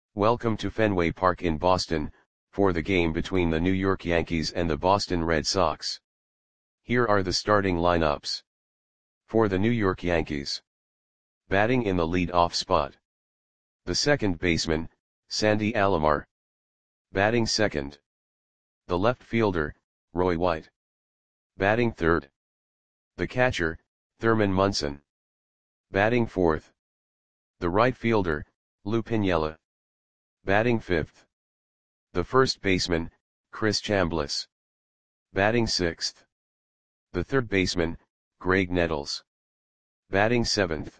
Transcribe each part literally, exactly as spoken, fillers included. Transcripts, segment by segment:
Welcome to Fenway Park in Boston, for the game between the New York Yankees and the Boston Red Sox. Here are the starting lineups. For the New York Yankees. Batting in the lead-off spot. The second baseman, Sandy Alomar. Batting second. The left fielder, Roy White. Batting third. The catcher, Thurman Munson. Batting fourth. The right fielder, Lou Piniella. Batting fifth. The first baseman, Chris Chambliss. Batting sixth. The third baseman, Graig Nettles. Batting seventh.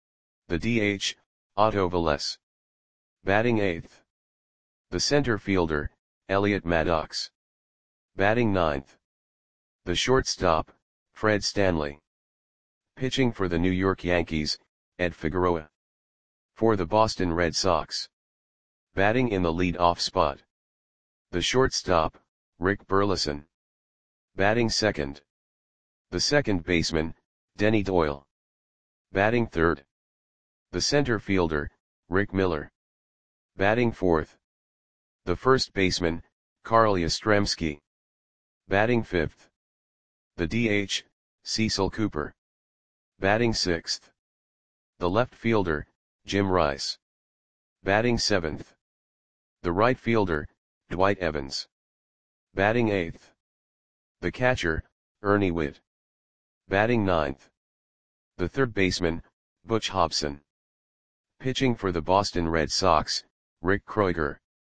The D H, Otto Velez. Batting eighth. The center fielder, Elliot Maddox. Batting ninth. The shortstop, Fred Stanley. Pitching for the New York Yankees, Ed Figueroa. For the Boston Red Sox. Batting in the lead-off spot. The shortstop, Rick Burleson. Batting second. The second baseman, Denny Doyle. Batting third. The center fielder, Rick Miller. Batting fourth. The first baseman, Carl Yastrzemski. Batting fifth. The D H, Cecil Cooper. Batting sixth. The left fielder, Jim Rice. Batting seventh. The right fielder, Dwight Evans. Batting eighth. The catcher, Ernie Whitt. Batting ninth. The third baseman, Butch Hobson. Pitching for the Boston Red Sox, Rick Kroiger.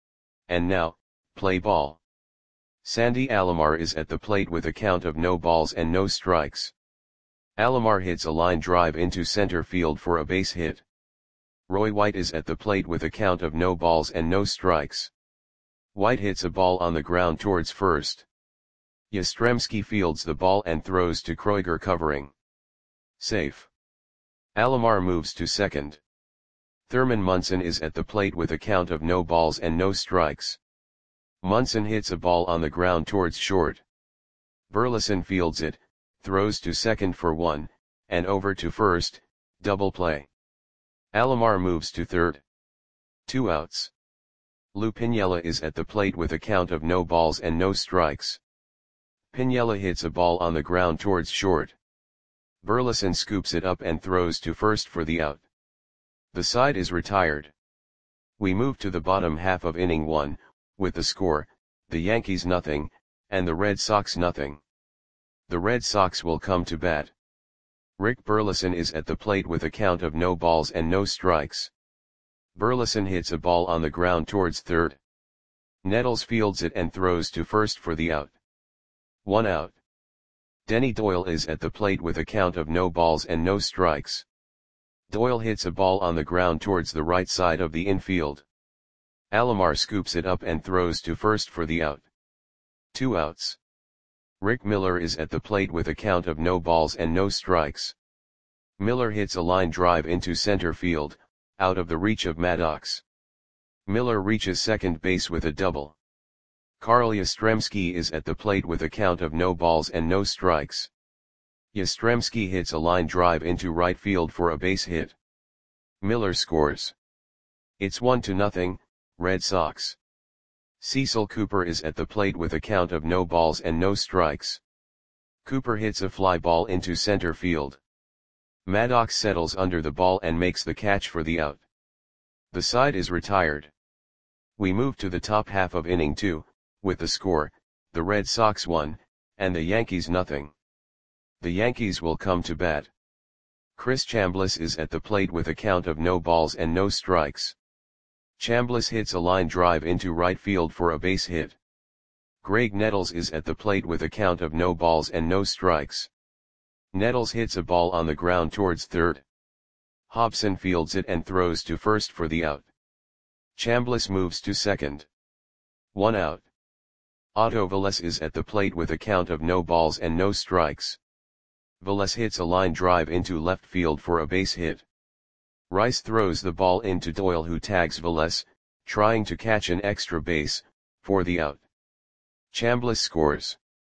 And now, play ball. Sandy Alomar is at the plate with a count of no balls and no strikes. Alomar hits a line drive into center field for a base hit. Roy White is at the plate with a count of no balls and no strikes. White hits a ball on the ground towards first. Yastrzemski fields the ball and throws to Kroiger covering. Safe. Alomar moves to second. Thurman Munson is at the plate with a count of no balls and no strikes. Munson hits a ball on the ground towards short. Burleson fields it, throws to second for one, and over to first, double play. Alomar moves to third. Two outs. Lou Piniella is at the plate with a count of no balls and no strikes. Piniella hits a ball on the ground towards short. Burleson scoops it up and throws to first for the out. The side is retired. We move to the bottom half of inning one, with the score, the Yankees nothing, and the Red Sox nothing. The Red Sox will come to bat. Rick Burleson is at the plate with a count of no balls and no strikes. Burleson hits a ball on the ground towards third. Nettles fields it and throws to first for the out. One out. Denny Doyle is at the plate with a count of no balls and no strikes. Doyle hits a ball on the ground towards the right side of the infield. Alomar scoops it up and throws to first for the out. Two outs. Rick Miller is at the plate with a count of no balls and no strikes. Miller hits a line drive into center field, out of the reach of Maddox. Miller reaches second base with a double. Carl Yastrzemski is at the plate with a count of no balls and no strikes. Yastrzemski hits a line drive into right field for a base hit. Miller scores. It's one to nothing, Red Sox. Cecil Cooper is at the plate with a count of no balls and no strikes. Cooper hits a fly ball into center field. Maddox settles under the ball and makes the catch for the out. The side is retired. We move to the top half of inning two, with the score, the Red Sox one, and the Yankees nothing. The Yankees will come to bat. Chris Chambliss is at the plate with a count of no balls and no strikes. Chambliss hits a line drive into right field for a base hit. Graig Nettles is at the plate with a count of no balls and no strikes. Nettles hits a ball on the ground towards third. Hobson fields it and throws to first for the out. Chambliss moves to second. One out. Otto Velez is at the plate with a count of no balls and no strikes. Velez hits a line drive into left field for a base hit. Rice throws the ball into Doyle, who tags Velez, trying to catch an extra base, for the out. Chambliss scores.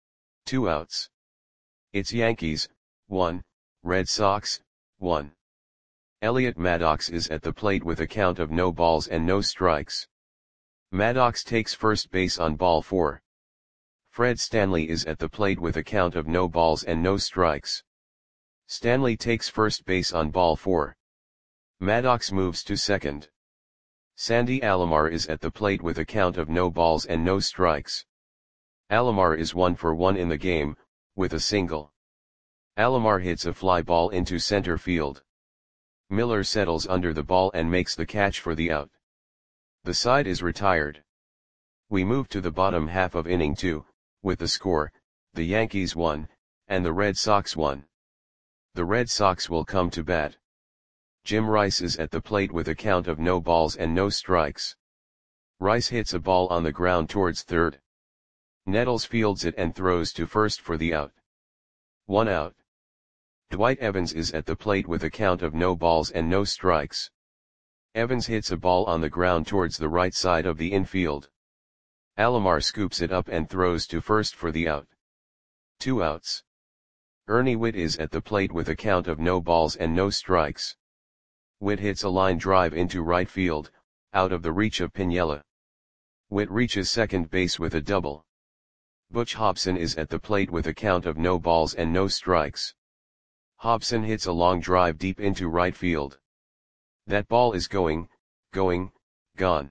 Two outs. It's Yankees, one, Red Sox, one. Elliot Maddox is at the plate with a count of no balls and no strikes. Maddox takes first base on ball four. Fred Stanley is at the plate with a count of no balls and no strikes. Stanley takes first base on ball four. Maddox moves to second. Sandy Alomar is at the plate with a count of no balls and no strikes. Alomar is one for one in the game, with a single. Alomar hits a fly ball into center field. Miller settles under the ball and makes the catch for the out. The side is retired. We move to the bottom half of inning two, with the score, the Yankees won, and the Red Sox won. The Red Sox will come to bat. Jim Rice is at the plate with a count of no balls and no strikes. Rice hits a ball on the ground towards third. Nettles fields it and throws to first for the out. One out. Dwight Evans is at the plate with a count of no balls and no strikes. Evans hits a ball on the ground towards the right side of the infield. Alomar scoops it up and throws to first for the out. Two outs. Ernie Whitt is at the plate with a count of no balls and no strikes. Whitt hits a line drive into right field, out of the reach of Piniella. Whitt reaches second base with a double. Butch Hobson is at the plate with a count of no balls and no strikes. Hobson hits a long drive deep into right field. That ball is going, going, gone.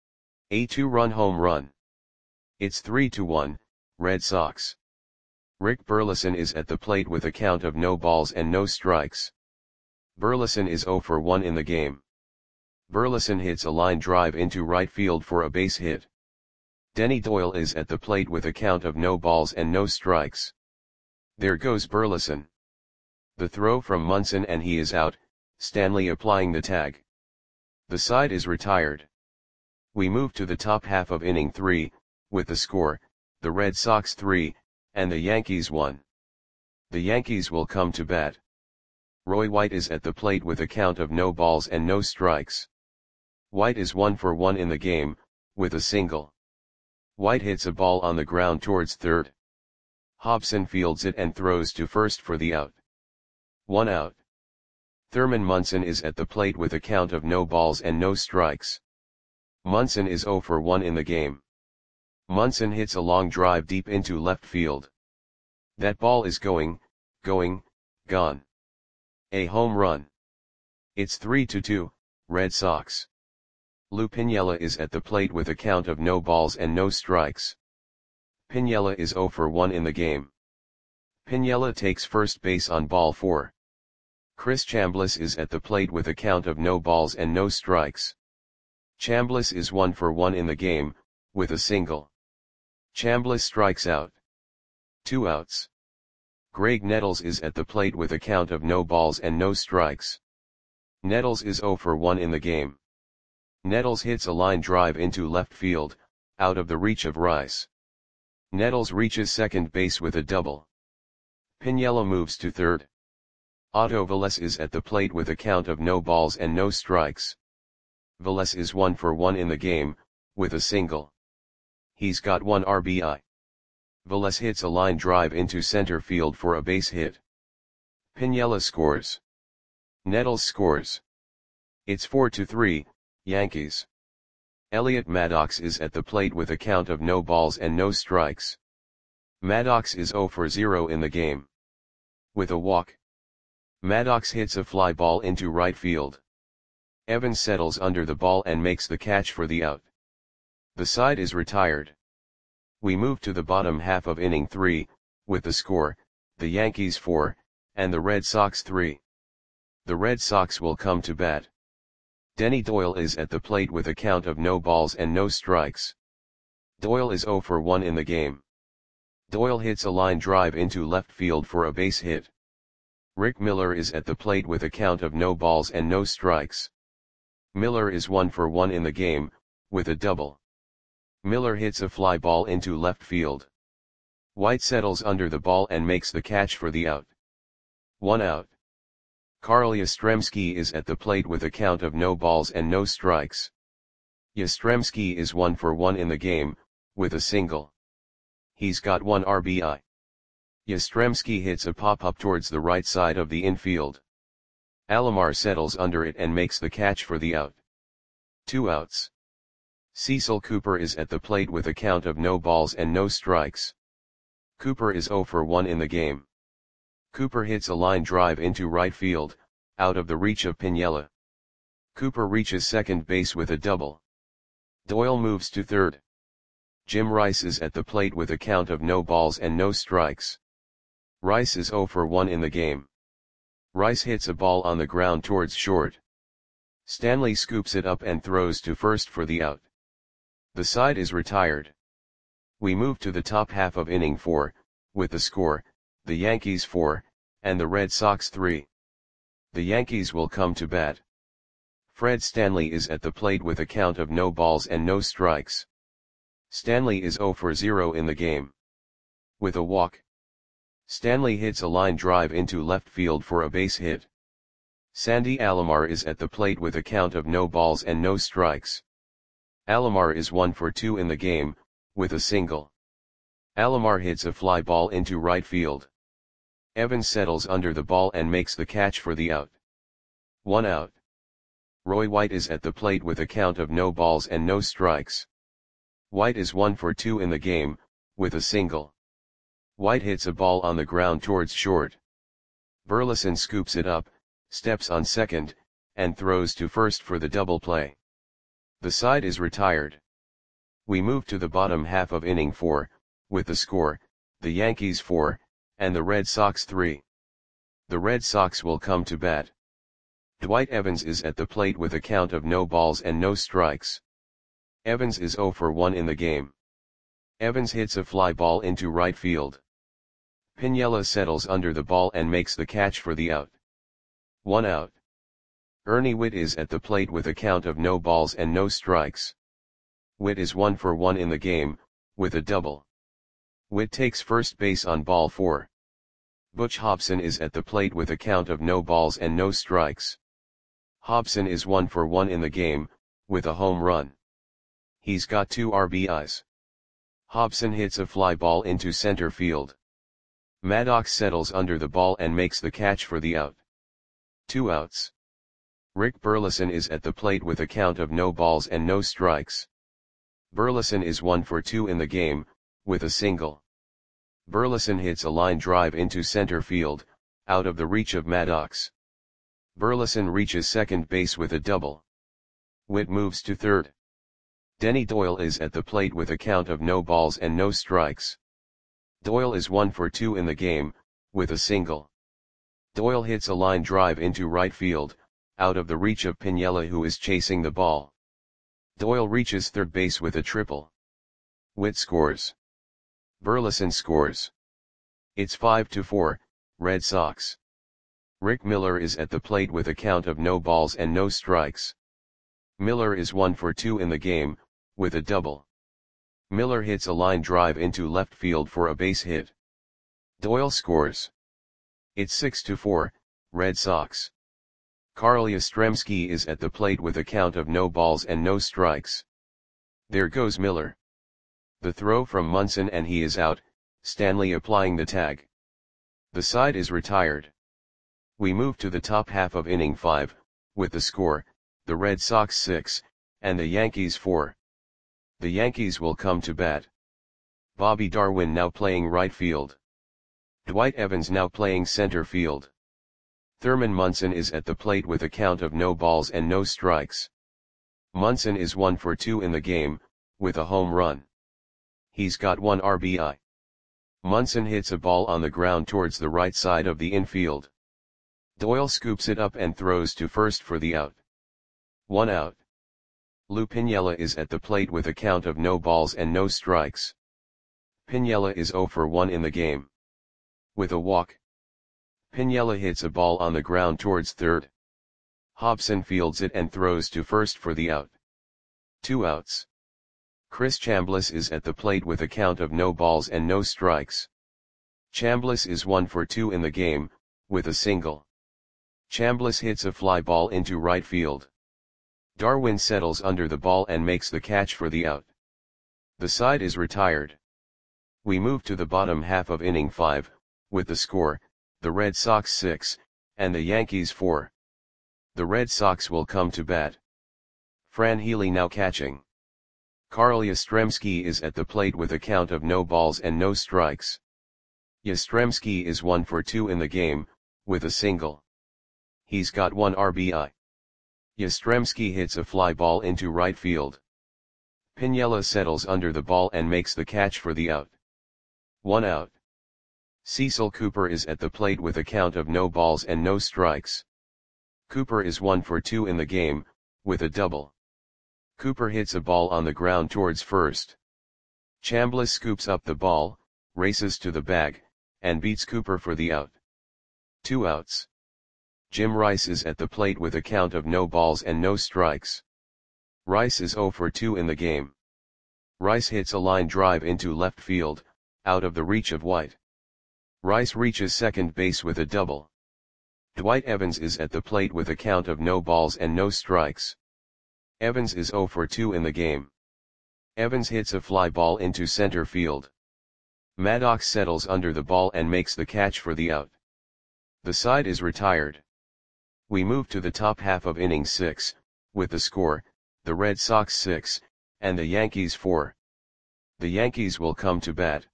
A two-run home run. It's three to one, Red Sox. Rick Burleson is at the plate with a count of no balls and no strikes. Burleson is zero for one in the game. Burleson hits a line drive into right field for a base hit. Denny Doyle is at the plate with a count of no balls and no strikes. There goes Burleson. The throw from Munson and he is out, Stanley applying the tag. The side is retired. We move to the top half of inning three, with the score, the Red Sox three, and the Yankees one. The Yankees will come to bat. Roy White is at the plate with a count of no balls and no strikes. White is one for one in the game, with a single. White hits a ball on the ground towards third. Hobson fields it and throws to first for the out. One out. Thurman Munson is at the plate with a count of no balls and no strikes. Munson is zero for one in the game. Munson hits a long drive deep into left field. That ball is going, going, gone. A home run. It's three to two, Red Sox. Lou Piniella is at the plate with a count of no balls and no strikes. Piniella is zero for one in the game. Piniella takes first base on ball four. Chris Chambliss is at the plate with a count of no balls and no strikes. Chambliss is one for one in the game, with a single. Chambliss strikes out. Two outs. Greg Nettles is at the plate with a count of no balls and no strikes. Nettles is zero for one in the game. Nettles hits a line drive into left field, out of the reach of Rice. Nettles reaches second base with a double. Piniella moves to third. Otto Velez is at the plate with a count of no balls and no strikes. Velez is one for one in the game, with a single. He's got one R B I. Velez hits a line drive into center field for a base hit. Piniella scores. Nettles scores. It's four to three, Yankees. Elliot Maddox is at the plate with a count of no balls and no strikes. Maddox is zero for zero in the game. With a walk. Maddox hits a fly ball into right field. Evans settles under the ball and makes the catch for the out. The side is retired. We move to the bottom half of inning three, with the score, the Yankees four, and the Red Sox three. The Red Sox will come to bat. Denny Doyle is at the plate with a count of no balls and no strikes. Doyle is zero for one in the game. Doyle hits a line drive into left field for a base hit. Rick Miller is at the plate with a count of no balls and no strikes. Miller is one for one in the game, with a double. Miller hits a fly ball into left field. White settles under the ball and makes the catch for the out. One out. Carl Yastrzemski is at the plate with a count of no balls and no strikes. Yastrzemski is one for one in the game, with a single. He's got one R B I. Yastrzemski hits a pop-up towards the right side of the infield. Alomar settles under it and makes the catch for the out. Two outs. Cecil Cooper is at the plate with a count of no balls and no strikes. Cooper is zero for one in the game. Cooper hits a line drive into right field, out of the reach of Piniella. Cooper reaches second base with a double. Doyle moves to third. Jim Rice is at the plate with a count of no balls and no strikes. Rice is zero for one in the game. Rice hits a ball on the ground towards short. Stanley scoops it up and throws to first for the out. The side is retired. We move to the top half of inning four, with the score, the Yankees four, and the Red Sox three. The Yankees will come to bat. Fred Stanley is at the plate with a count of no balls and no strikes. Stanley is zero for zero in the game. With a walk, Stanley hits a line drive into left field for a base hit. Sandy Alomar is at the plate with a count of no balls and no strikes. Alomar is one for two in the game, with a single. Alomar hits a fly ball into right field. Evans settles under the ball and makes the catch for the out. One out. Roy White is at the plate with a count of no balls and no strikes. White is one for two in the game, with a single. White hits a ball on the ground towards short. Burleson scoops it up, steps on second, and throws to first for the double play. The side is retired. We move to the bottom half of inning four, with the score, the Yankees four, and the Red Sox three. The Red Sox will come to bat. Dwight Evans is at the plate with a count of no balls and no strikes. Evans is zero for one in the game. Evans hits a fly ball into right field. Piniella settles under the ball and makes the catch for the out. One out. Ernie Whitt is at the plate with a count of no balls and no strikes. Whitt is one for one in the game, with a double. Whitt takes first base on ball four. Butch Hobson is at the plate with a count of no balls and no strikes. Hobson is one for one in the game, with a home run. He's got two R B Is. Hobson hits a fly ball into center field. Maddox settles under the ball and makes the catch for the out. Two outs. Rick Burleson is at the plate with a count of no balls and no strikes. Burleson is one for two in the game, with a single. Burleson hits a line drive into center field, out of the reach of Maddox. Burleson reaches second base with a double. Whitt moves to third. Denny Doyle is at the plate with a count of no balls and no strikes. Doyle is one for two in the game, with a single. Doyle hits a line drive into right field, out of the reach of Piniella, who is chasing the ball. Doyle reaches third base with a triple. Whitt scores. Burleson scores. It's five to four, Red Sox. Rick Miller is at the plate with a count of no balls and no strikes. Miller is one for two in the game, with a double. Miller hits a line drive into left field for a base hit. Doyle scores. It's six to four, Red Sox. Carl Yastrzemski is at the plate with a count of no balls and no strikes. There goes Miller. The throw from Munson and he is out, Stanley applying the tag. The side is retired. We move to the top half of inning five, with the score, the Red Sox six, and the Yankees four. The Yankees will come to bat. Bobby Darwin now playing right field. Dwight Evans now playing center field. Thurman Munson is at the plate with a count of no balls and no strikes. Munson is one for two in the game, with a home run. He's got one R B I. Munson hits a ball on the ground towards the right side of the infield. Doyle scoops it up and throws to first for the out. One out. Lou Piniella is at the plate with a count of no balls and no strikes. Piniella is zero for one in the game. With a walk, Piniella hits a ball on the ground towards third. Hobson fields it and throws to first for the out. Two outs. Chris Chambliss is at the plate with a count of no balls and no strikes. Chambliss is one for two in the game, with a single. Chambliss hits a fly ball into right field. Darwin settles under the ball and makes the catch for the out. The side is retired. We move to the bottom half of inning five, with the score, the Red Sox six, and the Yankees four. The Red Sox will come to bat. Fran Healy now catching. Carl Yastrzemski is at the plate with a count of no balls and no strikes. Yastrzemski is one for two in the game, with a single. He's got one R B I. Yastrzemski hits a fly ball into right field. Piniella settles under the ball and makes the catch for the out. One out. Cecil Cooper is at the plate with a count of no balls and no strikes. Cooper is one for two in the game, with a double. Cooper hits a ball on the ground towards first. Chambliss scoops up the ball, races to the bag, and beats Cooper for the out. Two outs. Jim Rice is at the plate with a count of no balls and no strikes. Rice is zero for two in the game. Rice hits a line drive into left field, out of the reach of White. Rice reaches second base with a double. Dwight Evans is at the plate with a count of no balls and no strikes. Evans is zero for two in the game. Evans hits a fly ball into center field. Maddox settles under the ball and makes the catch for the out. The side is retired. We move to the top half of inning six, with the score, the Red Sox six, and the Yankees four. The Yankees will come to bat.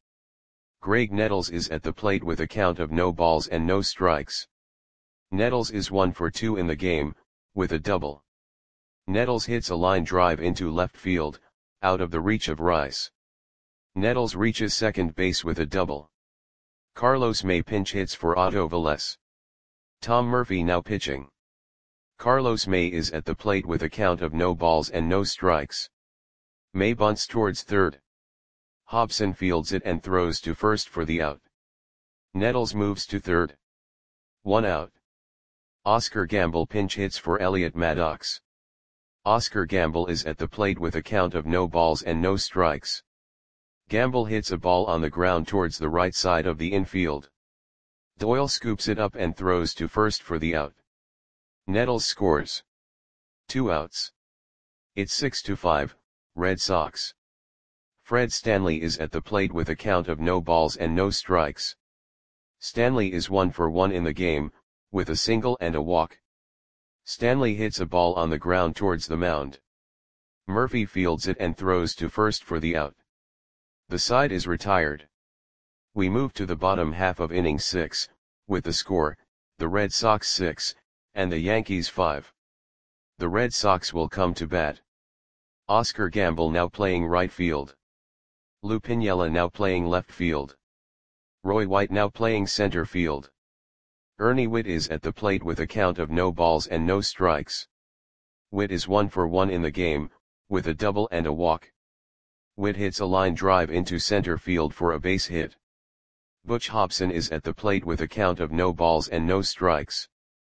Greg Nettles is at the plate with a count of no balls and no strikes. Nettles is one for two in the game, with a double. Nettles hits a line drive into left field, out of the reach of Rice. Nettles reaches second base with a double. Carlos May pinch hits for Otto Velez. Tom Murphy now pitching. Carlos May is at the plate with a count of no balls and no strikes. May bunts towards third. Hobson fields it and throws to first for the out. Nettles moves to third. One out. Oscar Gamble pinch hits for Elliot Maddox. Oscar Gamble is at the plate with a count of no balls and no strikes. Gamble hits a ball on the ground towards the right side of the infield. Doyle scoops it up and throws to first for the out. Nettles scores. Two outs. It's six to five, Red Sox. Fred Stanley is at the plate with a count of no balls and no strikes. Stanley is one for one in the game, with a single and a walk. Stanley hits a ball on the ground towards the mound. Murphy fields it and throws to first for the out. The side is retired. We move to the bottom half of inning six, with the score, the Red Sox six, and the Yankees five. The Red Sox will come to bat. Oscar Gamble now playing right field. Lou Piniella now playing left field. Roy White now playing center field. Ernie Whitt is at the plate with a count of no balls and no strikes. Whitt is one for one in the game, with a double and a walk. Whitt hits a line drive into center field for a base hit. Butch Hobson is at the plate with a count of no balls and no strikes.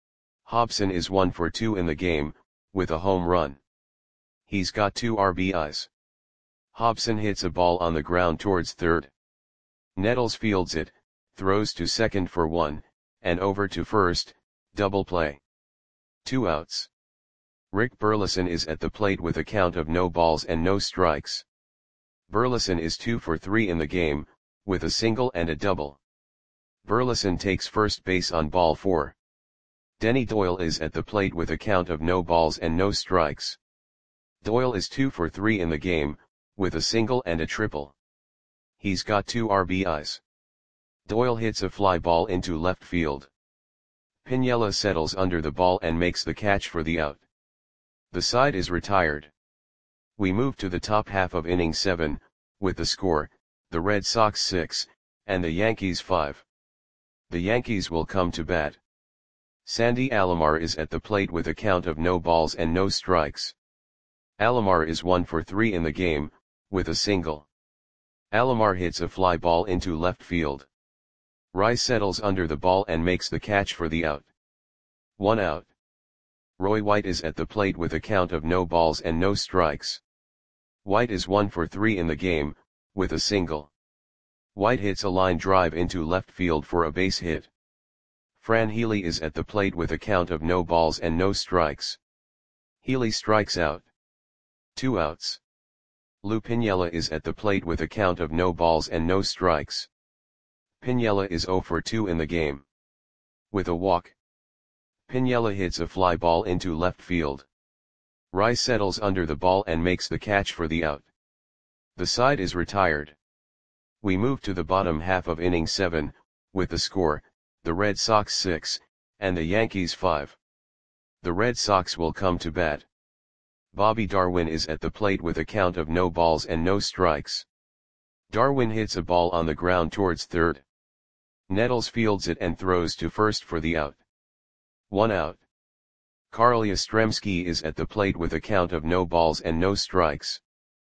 Hobson is one for two in the game, with a home run. He's got two R B Is. Hobson hits a ball on the ground towards third. Nettles fields it, throws to second for one, and over to first, double play. Two outs. Rick Burleson is at the plate with a count of no balls and no strikes. Burleson is two for three in the game, with a single and a double. Burleson takes first base on ball four. Denny Doyle is at the plate with a count of no balls and no strikes. Doyle is two for three in the game, with a single and a triple. He's got two R B Is. Doyle hits a fly ball into left field. Piniella settles under the ball and makes the catch for the out. The side is retired. We move to the top half of inning seven, with the score, the Red Sox six, and the Yankees five. The Yankees will come to bat. Sandy Alomar is at the plate with a count of no balls and no strikes. Alomar is one for three in the game, with a single. Alomar hits a fly ball into left field. Rice settles under the ball and makes the catch for the out. One out. Roy White is at the plate with a count of no balls and no strikes. White is one for three in the game, with a single. White hits a line drive into left field for a base hit. Fran Healy is at the plate with a count of no balls and no strikes. Healy strikes out. Two outs. Lou Piniella is at the plate with a count of no balls and no strikes. Piniella is zero for two in the game. With a walk. Piniella hits a fly ball into left field. Rice settles under the ball and makes the catch for the out. The side is retired. We move to the bottom half of inning seven, with the score, the Red Sox six, and the Yankees five. The Red Sox will come to bat. Bobby Darwin is at the plate with a count of no balls and no strikes. Darwin hits a ball on the ground towards third. Nettles fields it and throws to first for the out. One out. Carl Yastrzemski is at the plate with a count of no balls and no strikes.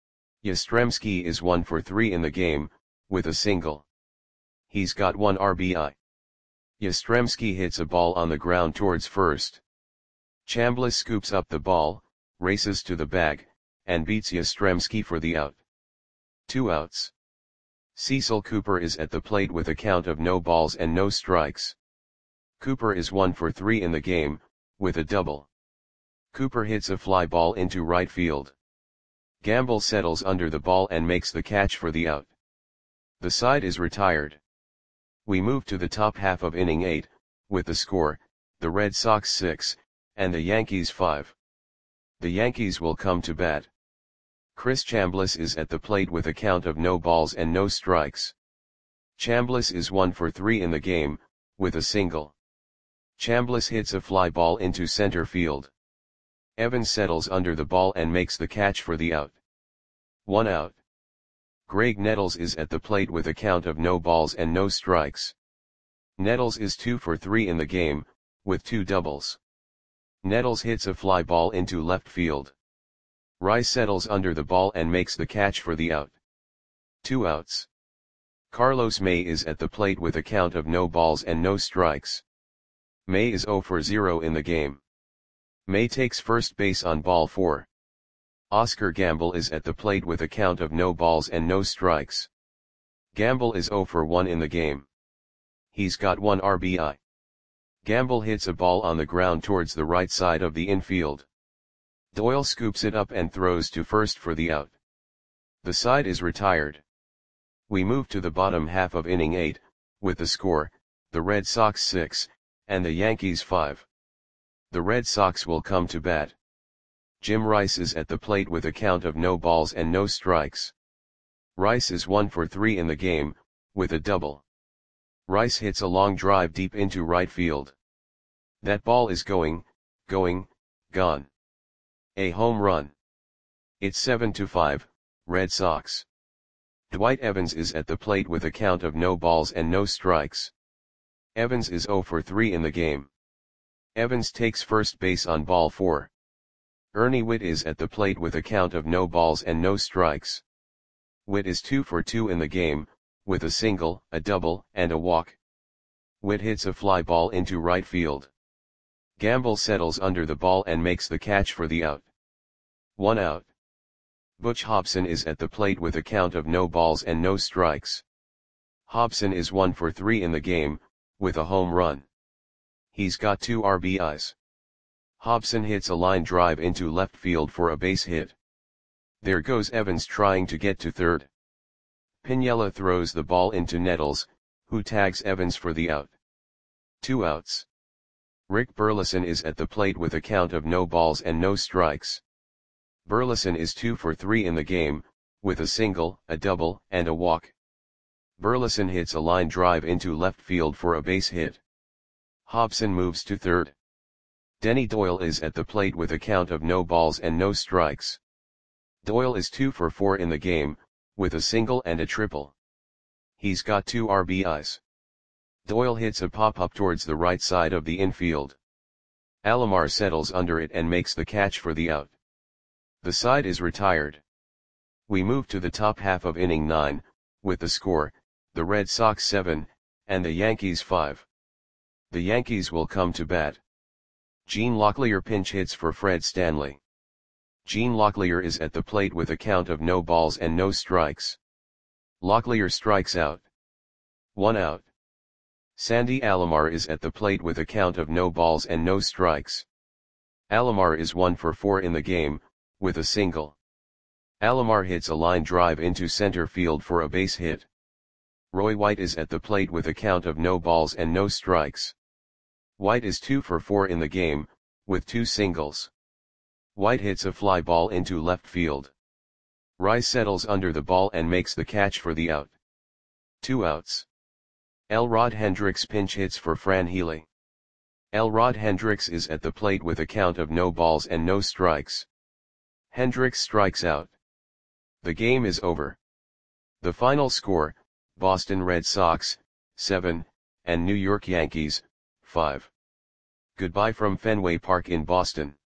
Yastrzemski is one for three in the game, with a single. He's got one R B I. Yastrzemski hits a ball on the ground towards first. Chambliss scoops up the ball, races to the bag, and beats Yastrzemski for the out. Two outs. Cecil Cooper is at the plate with a count of no balls and no strikes. Cooper is one for three in the game, with a double. Cooper hits a fly ball into right field. Gamble settles under the ball and makes the catch for the out. The side is retired. We move to the top half of inning eight, with the score, the Red Sox six, and the Yankees five. The Yankees will come to bat. Chris Chambliss is at the plate with a count of no balls and no strikes. Chambliss is one for three in the game, with a single. Chambliss hits a fly ball into center field. Evans settles under the ball and makes the catch for the out. One out. Greg Nettles is at the plate with a count of no balls and no strikes. Nettles is two for three in the game, with two doubles. Nettles hits a fly ball into left field. Rice settles under the ball and makes the catch for the out. Two outs. Carlos May is at the plate with a count of no balls and no strikes. May is zero for zero in the game. May takes first base on ball four. Oscar Gamble is at the plate with a count of no balls and no strikes. Gamble is zero for one in the game. He's got one R B I. Gamble hits a ball on the ground towards the right side of the infield. Doyle scoops it up and throws to first for the out. The side is retired. We move to the bottom half of inning eight, with the score, the Red Sox six, and the Yankees five. The Red Sox will come to bat. Jim Rice is at the plate with a count of no balls and no strikes. Rice is one for three in the game, with a double. Rice hits a long drive deep into right field. That ball is going, going, gone. A home run. It's seven to five, Red Sox. Dwight Evans is at the plate with a count of no balls and no strikes. Evans is zero for three in the game. Evans takes first base on ball four. Ernie Whitt is at the plate with a count of no balls and no strikes. Whitt is two for two in the game, with a single, a double, and a walk. Whitt hits a fly ball into right field. Gamble settles under the ball and makes the catch for the out. One out. Butch Hobson is at the plate with a count of no balls and no strikes. Hobson is one for three in the game, with a home run. He's got two R B Is. Hobson hits a line drive into left field for a base hit. There goes Evans trying to get to third. Piniella throws the ball into Nettles, who tags Evans for the out. Two outs. Rick Burleson is at the plate with a count of no balls and no strikes. Burleson is two for three in the game, with a single, a double, and a walk. Burleson hits a line drive into left field for a base hit. Hobson moves to third. Denny Doyle is at the plate with a count of no balls and no strikes. Doyle is two for four in the game, with a single and a triple. He's got two R B Is. Doyle hits a pop-up towards the right side of the infield. Alomar settles under it and makes the catch for the out. The side is retired. We move to the top half of inning nine, with the score, the Red Sox seven, and the Yankees five. The Yankees will come to bat. Gene Locklear pinch hits for Fred Stanley. Gene Locklear is at the plate with a count of no balls and no strikes. Locklear strikes out. One out. Sandy Alomar is at the plate with a count of no balls and no strikes. Alomar is one for four in the game, with a single. Alomar hits a line drive into center field for a base hit. Roy White is at the plate with a count of no balls and no strikes. White is two for four in the game, with two singles. White hits a fly ball into left field. Rice settles under the ball and makes the catch for the out. Two outs. Elrod Hendricks pinch hits for Fran Healy. Elrod Hendricks is at the plate with a count of no balls and no strikes. Hendricks strikes out. The game is over. The final score, Boston Red Sox, seven, and New York Yankees, five. Goodbye from Fenway Park in Boston.